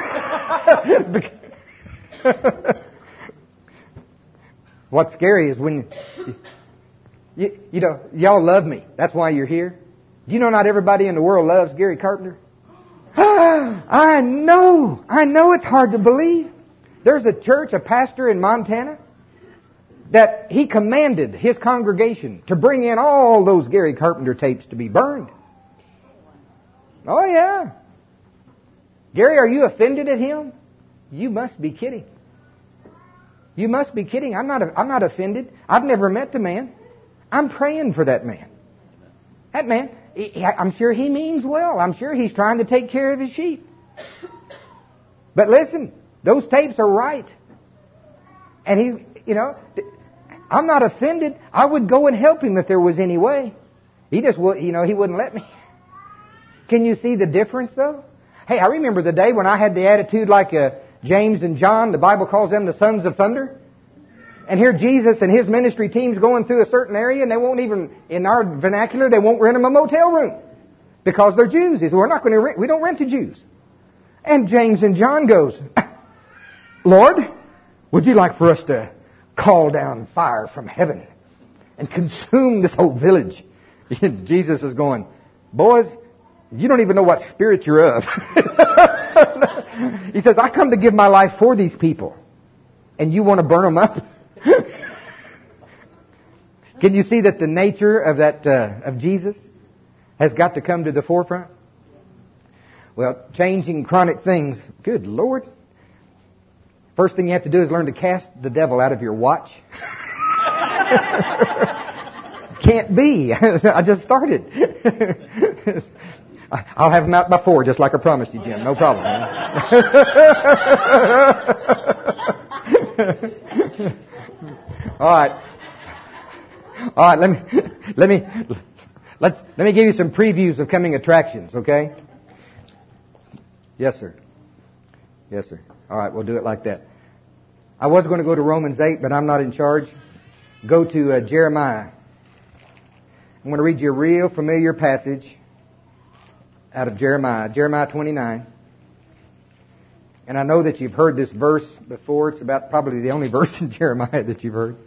What's scary is when, you, you know, y'all love me. That's why you're here. Do you know not everybody in the world loves Gary Carpenter? I know. I know it's hard to believe. There's a church, a pastor in Montana, that he commanded his congregation to bring in all those Gary Carpenter tapes to be burned. Oh, yeah. Gary, are you offended at him? You must be kidding. You must be kidding. I'm not, I'm not offended. I've never met the man. I'm praying for that man. That man, I'm sure he means well. I'm sure he's trying to take care of his sheep. But listen, those tapes are right. And he, you know, I'm not offended. I would go and help him if there was any way. He just would, you know, he wouldn't let me. Can you see the difference though? Hey, I remember the day when I had the attitude like uh, James and John. The Bible calls them the sons of thunder. And here Jesus and His ministry team's going through a certain area and they won't even, in our vernacular, they won't rent them a motel room. Because they're Jews. He said, we're not going to rent, we don't rent to Jews. And James and John goes, Lord, would you like for us to call down fire from heaven and consume this whole village Jesus is going, boys, you don't even know what spirit you're of. He says, I come to give my life for these people. And you want to burn them up? Can you see that the nature of that uh, of Jesus has got to come to the forefront? Well, changing chronic things. Good Lord. First thing you have to do is learn to cast the devil out of your watch. Can't be. I just started. I'll have him out by four, just like I promised you, Jim. No problem. All right. All right. Let me let me let's let me give you some previews of coming attractions. Okay. Yes, sir. Yes, sir. All right. We'll do it like that. I was going to go to Romans eight, but I'm not in charge. Go to uh, Jeremiah. I'm going to read you a real familiar passage out of Jeremiah, Jeremiah twenty-nine. And I know that you've heard this verse before. It's about probably the only verse in Jeremiah that you've heard.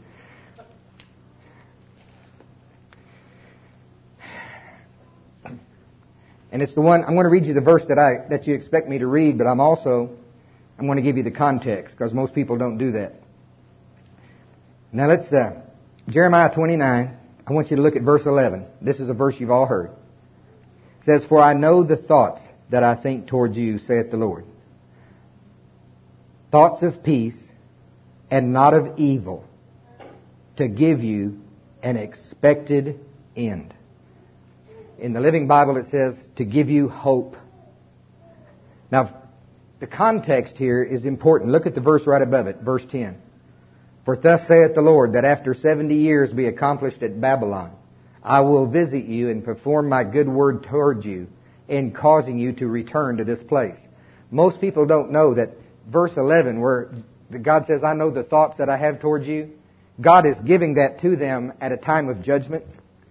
And it's the one, I'm going to read you the verse that I that you expect me to read, but I'm also, I'm going to give you the context, because most people don't do that. Now let's, uh, Jeremiah twenty-nine, I want you to look at verse eleven. This is a verse you've all heard. It says, for I know the thoughts that I think toward you, saith the Lord. Thoughts of peace and not of evil, to give you an expected end. In the Living Bible it says, to give you hope. Now, the context here is important. Look at the verse right above it, verse ten. For thus saith the Lord, that after seventy years be accomplished at Babylon, I will visit you and perform my good word toward you in causing you to return to this place. Most people don't know that verse eleven, where God says, I know the thoughts that I have towards you, God is giving that to them at a time of judgment.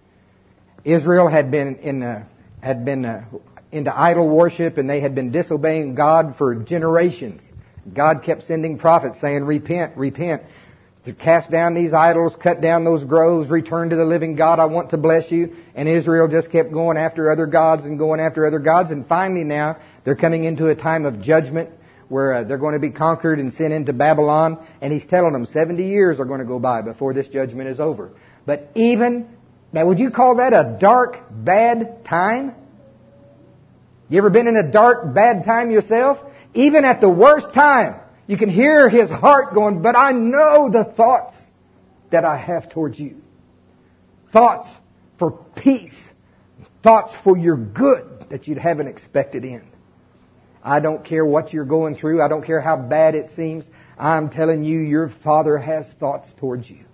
Israel had been in uh, had been uh, into idol worship, and they had been disobeying God for generations. God kept sending prophets saying, repent, repent, to cast down these idols, cut down those groves, return to the living God, I want to bless you. And Israel just kept going after other gods and going after other gods. And finally now, they're coming into a time of judgment where uh, they're going to be conquered and sent into Babylon. And He's telling them seventy years are going to go by before this judgment is over. But even, now would you call that a dark, bad time? You ever been in a dark, bad time yourself? Even at the worst time, you can hear His heart going, but I know the thoughts that I have towards you. Thoughts for peace. Thoughts for your good, that you'd have an expected end. I don't care what you're going through. I don't care how bad it seems. I'm telling you, your Father has thoughts towards you.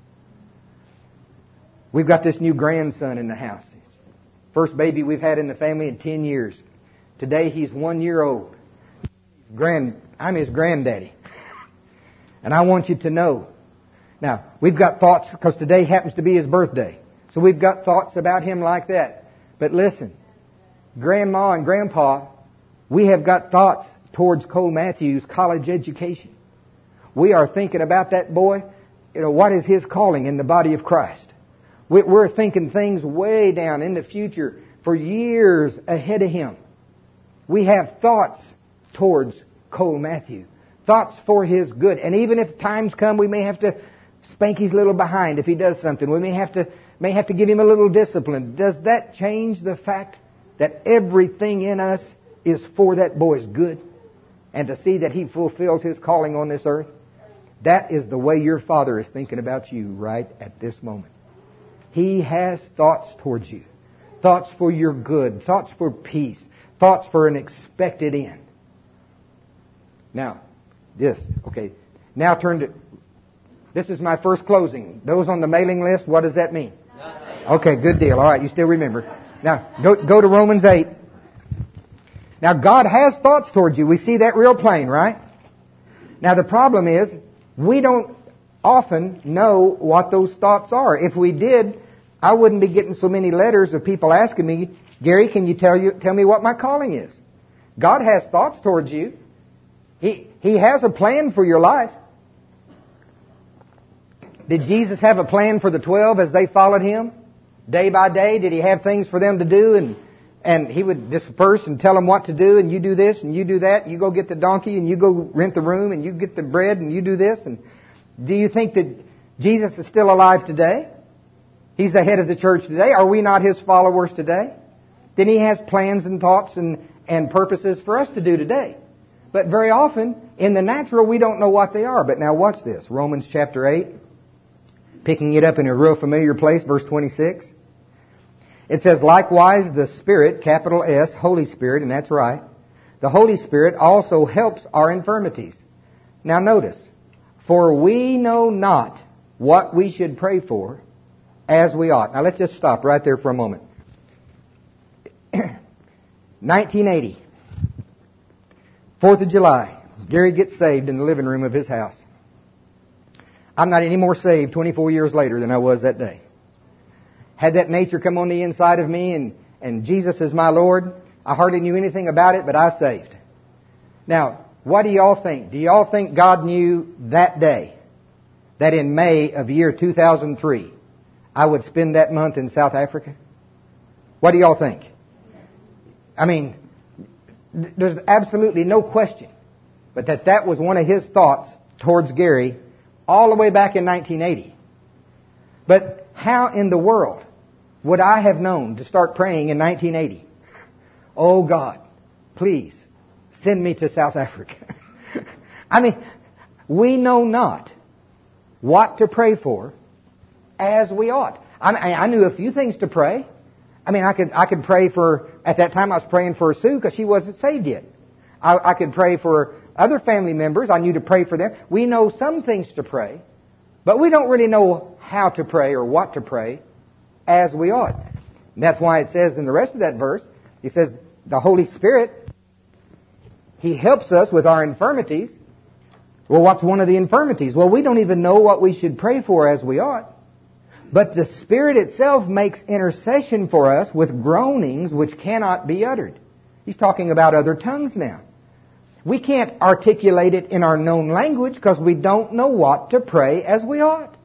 We've got this new grandson in the house. First baby we've had in the family in ten years. Today he's one year old. Grand, I'm his granddaddy. And I want you to know. Now, we've got thoughts, because today happens to be his birthday. So we've got thoughts about him like that. But listen, Grandma and Grandpa, we have got thoughts towards Cole Matthews' college education. We are thinking about that boy. You know, what is his calling in the body of Christ? We're thinking things way down in the future for years ahead of him. We have thoughts towards Cole Matthew. Thoughts for his good. And even if times come, we may have to spank his little behind if he does something. We may have to may have to give him a little discipline. Does that change the fact that everything in us is for that boy's good? And to see that he fulfills his calling on this earth? That is the way your Father is thinking about you right at this moment. He has thoughts towards you. Thoughts for your good. Thoughts for peace. Thoughts for an expected end. Now, this, okay. Now turn to, this is my first closing. Those on the mailing list, what does that mean? Nothing. Okay, good deal. All right, you still remember. Now, go, go to Romans eight. Now, God has thoughts towards you. We see that real plain, right? Now, the problem is, we don't often know what those thoughts are. If we did, I wouldn't be getting so many letters of people asking me, Gary, can you tell you tell me what my calling is? God has thoughts towards you. He He has a plan for your life. Did Jesus have a plan for the twelve as they followed Him? Day by day, did He have things for them to do? And and He would disperse and tell them what to do, and you do this and you do that, and you go get the donkey and you go rent the room and you get the bread and you do this. And do you think that Jesus is still alive today? He's the head of the church today. Are we not His followers today? Then He has plans and thoughts and, and purposes for us to do today. But very often, in the natural, we don't know what they are. But now watch this. Romans chapter eight. Picking it up in a real familiar place, verse twenty-six. It says, likewise the Spirit, capital S, Holy Spirit, and that's right. The Holy Spirit also helps our infirmities. Now notice, for we know not what we should pray for as we ought. Now let's just stop right there for a moment. nineteen eighty. fourth of July. Gary gets saved in the living room of his house. I'm not any more saved twenty-four years later than I was that day. Had that nature come on the inside of me and, and Jesus is my Lord, I hardly knew anything about it, but I saved. Now, what do y'all think? Do y'all think God knew that day, that in May of year two thousand three, I would spend that month in South Africa? What do y'all think? I mean, there's absolutely no question but that that was one of His thoughts towards Gary all the way back in nineteen eighty. But how in the world would I have known to start praying in nineteen eighty? Oh God, please send me to South Africa. I mean, we know not what to pray for as we ought. I, I knew a few things to pray. I mean, I could I could pray for, at that time I was praying for Sue because she wasn't saved yet. I, I could pray for other family members. I knew to pray for them. We know some things to pray, but we don't really know how to pray or what to pray as we ought. And that's why it says in the rest of that verse, He says, the Holy Spirit, He helps us with our infirmities. Well, what's one of the infirmities? Well, we don't even know what we should pray for as we ought. But the Spirit itself makes intercession for us with groanings which cannot be uttered. He's talking about other tongues now. We can't articulate it in our known language because we don't know what to pray as we ought.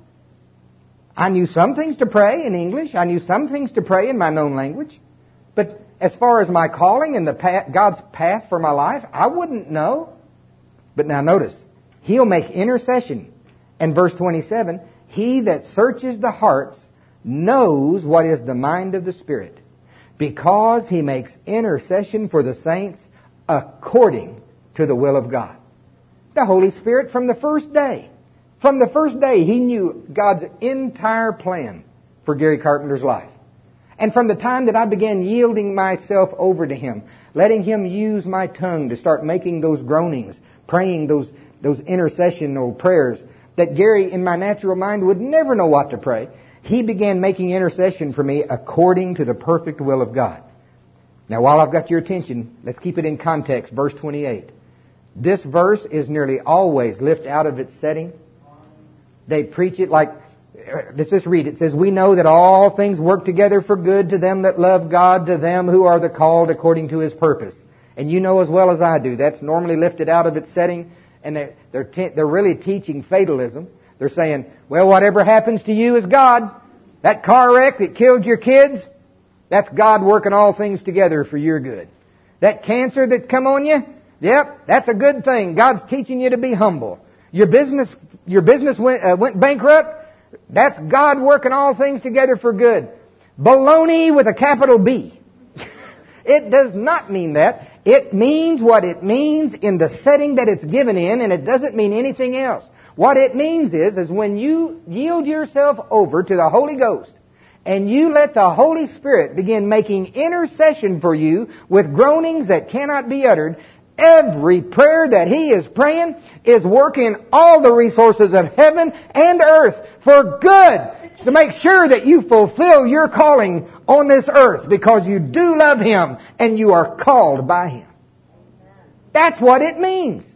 I knew some things to pray in English. I knew some things to pray in my known language. But as far as my calling and the path, God's path for my life, I wouldn't know. But now notice, He'll make intercession. And verse twenty-seven, He that searches the hearts knows what is the mind of the Spirit, because He makes intercession for the saints according to the will of God. The Holy Spirit from the first day, from the first day, He knew God's entire plan for Gary Carpenter's life. And from the time that I began yielding myself over to Him, letting Him use my tongue to start making those groanings, praying those, those intercessional prayers, that Gary, in my natural mind, would never know what to pray, He began making intercession for me according to the perfect will of God. Now, while I've got your attention, let's keep it in context. Verse twenty-eight. This verse is nearly always lifted out of its setting. They preach it like, let's just read it. It says, we know that all things work together for good to them that love God, to them who are the called according to His purpose. And you know as well as I do, that's normally lifted out of its setting. And they're, they're, te- they're really teaching fatalism. They're saying, well, whatever happens to you is God. That car wreck that killed your kids, that's God working all things together for your good. That cancer that come on you, yep, that's a good thing. God's teaching you to be humble. Your business, your business went, uh, went bankrupt, that's God working all things together for good. Baloney with a capital B. It does not mean that. It means what it means in the setting that it's given in, and it doesn't mean anything else. What it means is, is when you yield yourself over to the Holy Ghost, and you let the Holy Spirit begin making intercession for you with groanings that cannot be uttered, every prayer that He is praying is working all the resources of heaven and earth for good, to make sure that you fulfill your calling on this earth because you do love Him and you are called by Him. That's what it means.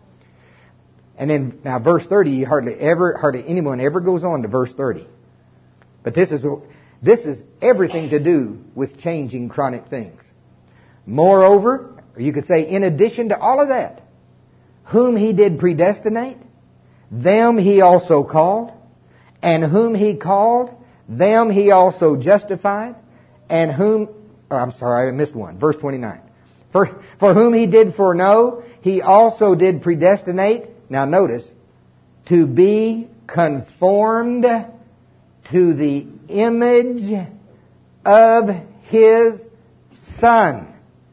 And then, now verse thirty, you hardly ever, hardly anyone ever goes on to verse thirty. But this is, this is everything to do with changing chronic things. Moreover, or you could say in addition to all of that, whom He did predestinate, them He also called. And whom He called, them He also justified, and whom, oh, I'm sorry, I missed one. Verse twenty-nine. For, for whom He did foreknow, He also did predestinate, now notice, to be conformed to the image of His Son,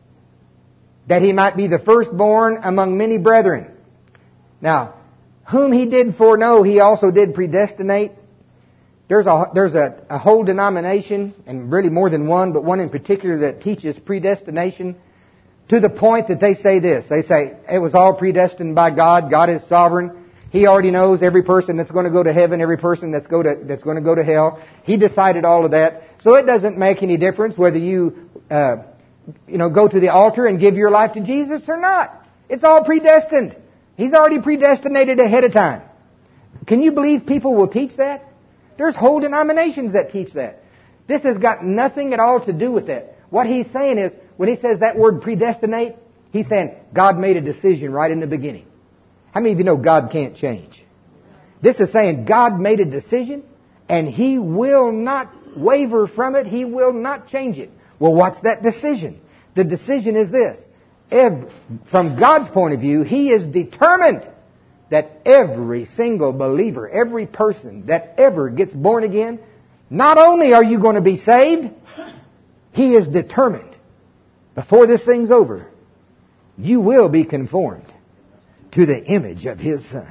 that He might be the firstborn among many brethren. Now, whom He did foreknow, He also did predestinate. There's a there's a, a whole denomination, and really more than one, but one in particular that teaches predestination to the point that they say this. They say it was all predestined by God. God is sovereign. He already knows every person that's going to go to heaven, every person that's go to that's going to go to hell. He decided all of that. So it doesn't make any difference whether you uh, you know go to the altar and give your life to Jesus or not. It's all predestined. He's already predestinated ahead of time. Can you believe people will teach that? There's whole denominations that teach that. This has got nothing at all to do with that. What he's saying is, when he says that word predestinate, he's saying God made a decision right in the beginning. How many of you know God can't change? This is saying God made a decision and He will not waver from it. He will not change it. Well, what's that decision? The decision is this. Every, from God's point of view, He is determined that every single believer, every person that ever gets born again, not only are you going to be saved, He is determined, before this thing's over, you will be conformed to the image of His Son.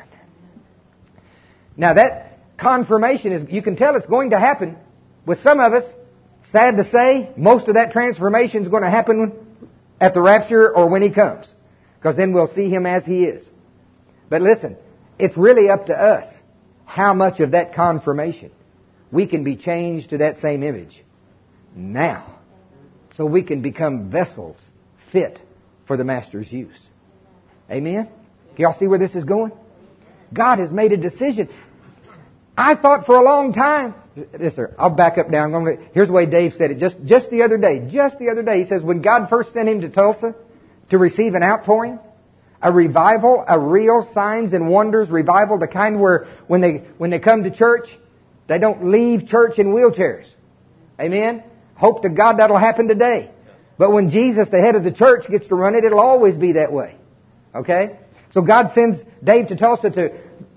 Now that confirmation is, you can tell it's going to happen. With some of us, sad to say, most of that transformation is going to happen at the rapture or when He comes. Because then we'll see Him as He is. But listen, it's really up to us how much of that confirmation we can be changed to that same image now. So we can become vessels fit for the Master's use. Amen? Can y'all see where this is going? God has made a decision. I thought for a long time, yes sir, I'll back up now. I'm going to, here's the way Dave said it just, just the other day. Just the other day. He says when God first sent him to Tulsa to receive an outpouring, a revival, a real signs and wonders revival, the kind where when they when they come to church, they don't leave church in wheelchairs. Amen? Hope to God that'll happen today. But when Jesus, the head of the church, gets to run it, it'll always be that way. Okay? So God sends Dave to Tulsa to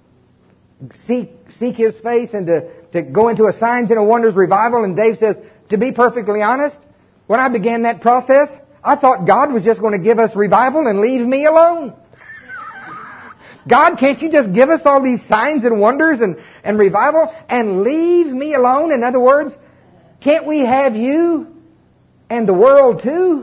seek seek His face and to, to go into a signs and a wonders revival. And Dave says, to be perfectly honest, when I began that process, I thought God was just going to give us revival and leave me alone. God, can't you just give us all these signs and wonders and, and revival and leave me alone? In other words, can't we have you and the world too?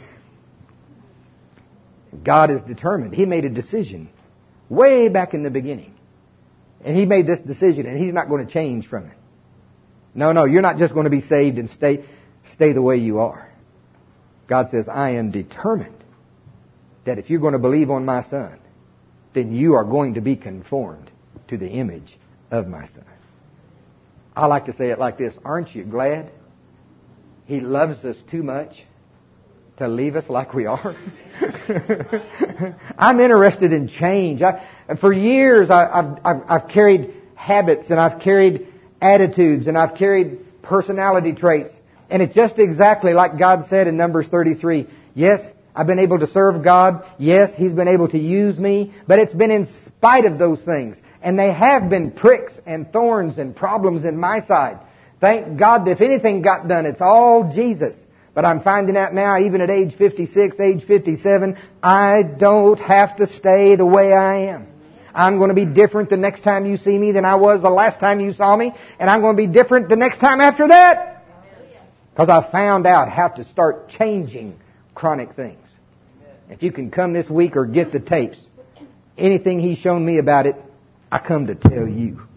God is determined. He made a decision way back in the beginning. And He made this decision and He's not going to change from it. No, no, you're not just going to be saved and stay, stay the way you are. God says, I am determined that if you're going to believe on my Son, then you are going to be conformed to the image of my Son. I like to say it like this. Aren't you glad He loves us too much to leave us like we are? I'm interested in change. I, for years, I, I've, I've, I've carried habits and I've carried attitudes and I've carried personality traits. And it's just exactly like God said in Numbers thirty-three. Yes, I've been able to serve God. Yes, He's been able to use me. But it's been in spite of those things. And they have been pricks and thorns and problems in my side. Thank God that if anything got done, it's all Jesus. But I'm finding out now, even at age fifty-six, age fifty-seven, I don't have to stay the way I am. I'm going to be different the next time you see me than I was the last time you saw me. And I'm going to be different the next time after that. Because I found out how to start changing chronic things. If you can come this week or get the tapes, anything He's shown me about it, I come to tell you.